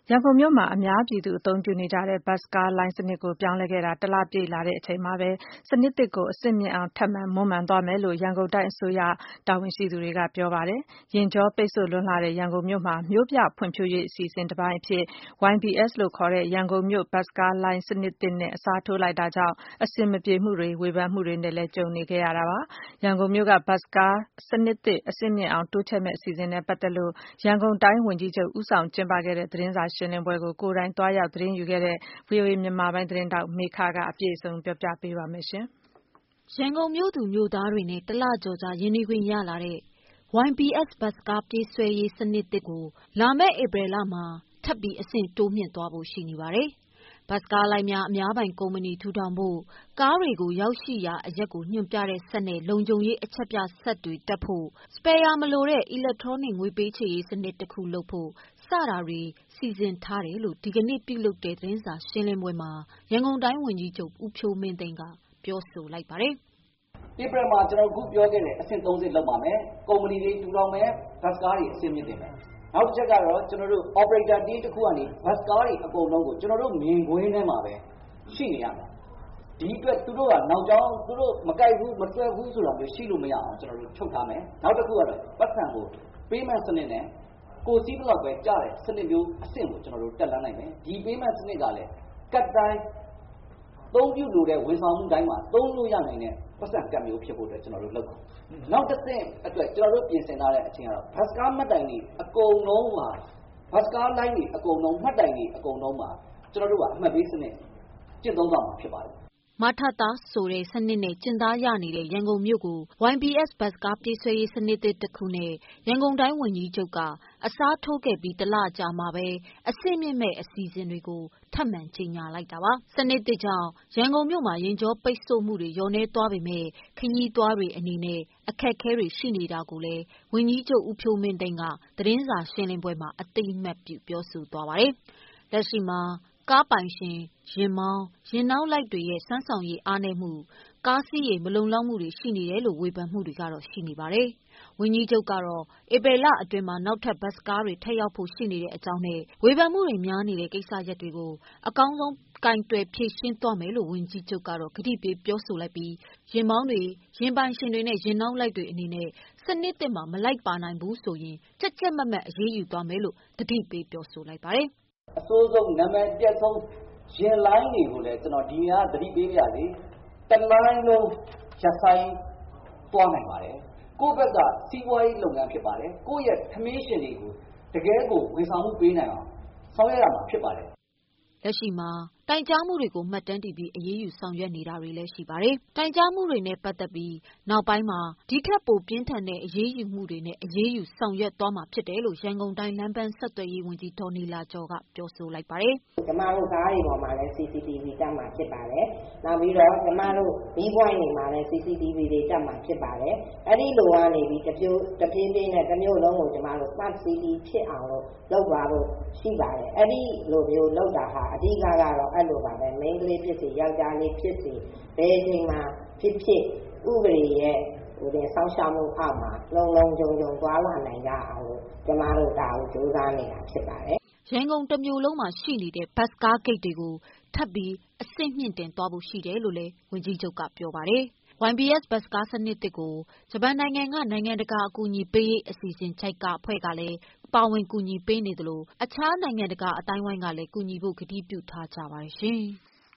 ရန်ကုန်မြို့မှာအများပြည်သူအသုံးပြုနေကြတဲ့ဘတ်စ်ကားလိုင်းစနစ်ကိုပြောင်းလဲခဲ့တာတလပြည့်လာချိန်မှာပဲစနစ်သစ်ကိုအဆင့်မြင့်အောင်ထပ်မံမွမ်းမံသွားမယ်လို့ရန်ကုန်တိုင်းအစိုးရတာဝန်ရှိသူတွေကပြောပါတယ်။ယာဉ်ကြောပိတ်ဆို့လွန်းလှတဲ့ရန်ကုန်မြို့မှာမြို့ပြဖွံ့ဖြိုးရေးအစီအစဉ်တစ်ပိုင်းအဖြစ် YBS လို့ခေါ်တဲ့ရန်ကုန်မြို့ဘတ်စ်ကားလိုင်းစနစ်သစ်နဲ့အစားထိုးလိုက်တာကြောင့်အဆင်မပြေမှုတွေဝေဖန်မှုတွေနဲ့လည်းကြုံနေခဲ့ရတာပါ။ရန်ကုန်မြို့ကဘတ်စ်ကားစနစ်သစ်အဆင့်မြင့်အောင်တိုးချဲ့မယ့်အစီအစဉ်နဲ့ပတ်သက်လို့ရန်ကုန်တိုင်းဝန်ကြီးချုပ်ဦးဆောင်ကျင်းပခဲ့တဲ့သတင်းစာရှင်းလင်းပွဲကိုကိုယ်တိုင်သွားရောက်သတင်းယူခဲ့တဲ့ VOA မြန်မာပိုင်းသတင်းထောက်မေခကအပြည့်အစုံပြောပြပေးပါမယ်။ရန်ကုန်မြို့သူမြို့သားတွေနဲ့တလကျော်ကြာရင်းနှီးခွင့်ရလာတဲ့ YBS ဘတ်စ်ကားပြေးဆွဲရေးစနစ်သစ်ကိုလာမယ့်ဧပြီလမှာထပ်ပြီးအဆင့်တိုးမြှင့်သွားဖို့ရှိနေပါတယ်။ ဘတ်စ်ကားလိုင်းများအများပိုင်ကုမ္ပဏီထူထောင်ဖို့ကားတွေကိုရောက်ရှိရာအရပ်ကိုညွှန်ပြတဲ့စက်နဲ့လုံခြုံရေးအချက်ပြစက်တွေတပ်ဖို့စပယ်ယာမလိုတဲ့ အီလက်ထရောနစ်ငွေပေးချေရေးစနစ်တစ်ခုလုပ်ဖို့စတာတွေစီစဉ်ထားတယ်လို့ဒီကနေ့ပြုလုပ်တဲ့သတင်းစာရှင်းလင်းပွဲမှာရန်ကုန်တိုင်းဝန်ကြီးချုပ်ဦးဖြိုးမင်းသိန်းကပြောဆိုလိုက်ပါတယ်။ "ဧပြီမှာကျွန်တော်အခုပြောခဲ့တဲ့အဆင့်3ဆင့်လုပ်ပါမယ်။ကုမ္ပဏီတွေထူထောင်မယ်ဘတ်စ်ကားတွေအဆင့်မြင့်တင်မယ်။နောက်တစ်ချက်ကတော့ကျွန်တော်တို့ operator team တစ်ခုကနေဘတ်စ်ကားတွေအကုန်လုံးကိုကျွန်တော်တို့မြင်ကွင်းထဲမှာပဲရှိနေရမယ်။ဒီအတွက်သူတို့ကနောက်ကြောင်းသူတို့မကြိုက်ဘူးမတွက်ဘူးဆိုတာမျိုးရှိလို့မရအောင်ကျွန်တော်တို့ချုပ်ထားမယ်။နောက်တစ်ခုကတော့ပတ်စံကို payment စနစ်နဲ့ကိုစီးဘလောက်ပဲကြားတဲ့စနစ်မျိုးအဆင့်ကိုကျွန်တော်တို့တက်လှမ်းနိုင်မယ်။ဒီ payment စနစ်ကလည်းကတ်တိုင်းသုံးပြုလို့တဲ့ဝန်ဆောင်မှုတိုင်းမှာသုံးလို့ရနိုင်တဲ့ပတ်စံကတ်မျိုးဖြစ်ဖို့အတွက်ကျွန်တော်တို့လုပ်ပါ။နောက်တစ်ဆင့်အတွက်ကျွန်တော်တို့ပြင်ဆင်ထားတဲ့အချင်းကတော့ဘတ်စကားမှတ်တိုင်တွေအကုန်လုံးမှာဘတ်စကားလိုင်းတွေအကုန်လုံးမှတ်တိုင်တွေအကုန်လုံးမှာကျွန်တော်တို့ကအမှတ်ပေးစနစ်ကျင့်သုံးသွားမှာဖြစ်ပါတယ်။မထတာဆိုတဲ့စနစ်နဲ့ကျင့်သားရနေတဲ့ရန်ကုန်မြို့ကို YBS ဘတ်စ်ကားပြေးဆွဲရေးစနစ်သစ်တစ်ခုနဲ့ရန်ကုန်တိုင်းဝန်ကြီးချုပ်ကအစားထိုးခဲ့ပြီးတလကြာမှပဲအဆင့်မြင့်မဲ့အစီအစဉ်တွေကိုထပ်မံကြေညာလိုက်တာပါ။စနစ်သစ်ကြောင့်ရန်ကုန်မြို့မှာယာဉ်ကြောပိတ်ဆို့မှုတွေလျော့နည်းသွားပေမဲ့ခရီးသွားတွေအနေနဲ့အခက်အခဲတွေရှိနေတာကိုလည်းဝန်ကြီးချုပ်ဦးဖြိုးမင်းသိန်းကသတင်းစာရှင်းလင်းပွဲမှာအသိအမှတ်ပြုပြောဆိုသွားပါတယ်။လက်ရှိမှာကားပိုင်ရှင်ယာဉ်မောင်းယာဉ်နောက်လိုက်တွေရဲ့စွမ်းဆောင်ရည်အားနည်းမှုကားစီးရေမလုံလောက်မှုတွေရှိနေတယ်လို့ဝေဖန်မှုတွေကတော့ရှိနေပါတယ်။ဝန်ကြီးချုပ်ကတော့ဧပြီလအတွင်းမှာနောက်ထပ်ဘတ်စ်ကားတွေထပ်ရောက်ဖို့ရှိနေတဲ့အကြောင်းနဲ့ဝေဖန်မှုတွေများနေတဲ့ကိစ္စရပ်တွေကိုအကောင်းဆုံးကိုင်တွယ်ဖြေရှင်းသွားမယ်လို့ဝန်ကြီးချုပ်ကတော့ကတိပေးပြောဆိုလိုက်ပြီးယာဉ်မောင်းတွေယာဉ်ပိုင်ရှင်တွေနဲ့ယာဉ်နောက်လိုက်တွေအနေနဲ့စနစ်သစ်မှာမလိုက်ပါနိုင်ဘူးဆိုရင်ကြပ်ကြပ်မတ်မတ်အရေးယူသွားမယ်လို့တတိပေးပြောဆိုလိုက်ပါတယ်။အဆိုးဆုံးနာမည်ပြတ်ဆုံးရင်လိုင်းတွေကိုလည်းကျွန်တော်ဒီနေ့ကသတိပေးပြစေတလိုင်းလုံးရပ်ဆိုင်သွားနိုင်ပါတယ်ကိုယ့်ဘက်ကစီးပွားရေးလုပ်ငန်းဖြစ်ပါတယ်ကိုယ့်ရဲ့ခမင်းရှင်တွေကိုတကယ်ကိုဝန်ဆောင်မှုပေးနိုင်အောင်ဆောင်ရွက်ရမှာဖြစ်ပါတယ်လက်ရှိမှာတိုင်ကြားမှုတွေကိုမှတ်တမ်းတင်ပြီးအရေးယူဆောင်ရွက်နေတာတွေလည်းရှိပါတယ်။တိုင်ကြားမှုတွေနဲ့ပတ်သက်ပြီးနောက်ပိုင်းမှာဒီထက်ပိုပြင်းထန်တဲ့အရေးယူမှုတွေနဲ့အရေးယူဆောင်ရွက်သွားမှာဖြစ်တယ်လို့ရန်ကုန်တိုင်းလမ်းပန်းဆက်သွယ်ရေးဝန်ကြီးဒေါ်နီလာကျော်ကပြောဆိုလိုက်ပါတယ်။ကျမတို့ကားတွေပေါ်မှာလည်း CCTV တက်မှာဖြစ်ပါတယ်။နောက်ပြီးတော့ကျမတို့ဘီးပွိုင်းတွေမှာလည်း CCTV တွေတက်မှာဖြစ်ပါတယ်။အဲ့ဒီလိုကနေပြီးတဖြည်းဖြည်းနဲ့တစ်မျိုးလုံးကိုကျမတို့ Smart City ဖြစ်အောင်လို့လုပ်သွားဖို့ရှိပါတယ်။အဲ့ဒီလိုမျိုးလုပ်တာဟာအဓိကကတော့အဲ့လိုပါပဲမိန်းကလေးဖြစ်စေယောက်ျားလေးဖြစ်စေဘယ်အချိန်မှာဖြစ်ဖြစ်ဥပဒေရဲ့ဆောင်းရှားမှုအောက်မှာလုံလုံခြုံခြုံသွားလာနိုင်ကြအောင်လို့ကျမတို့ဒါကိုကြိုးစားနေတာဖြစ်ပါတယ်။ရန်ကုန်တစ်မြို့လုံးမှာရှိနေတဲ့ဘတ်စ်ကားဂိတ်တွေကိုထပ်ပြီးအဆင့်မြင့်တင်သွားဖို့ရှိတယ်လို့လည်းဝန်ကြီးချုပ်ကပြောပါတယ်။ YBS ဘတ်စ်ကားစနစ်သစ်ကိုဂျပန်နိုင်ငံကနိုင်ငံတကာအကူအညီပေးရေးအစီအစဉ် JICA အဖွဲ့ကလည်းပါဝင်ကူညီပေးနေသလိုအခြားနိုင်ငံတကာအသိုင်းအဝိုင်းကလည်းကူညီဖို့ကတိပြုထားကြပါတယ်ရှင်။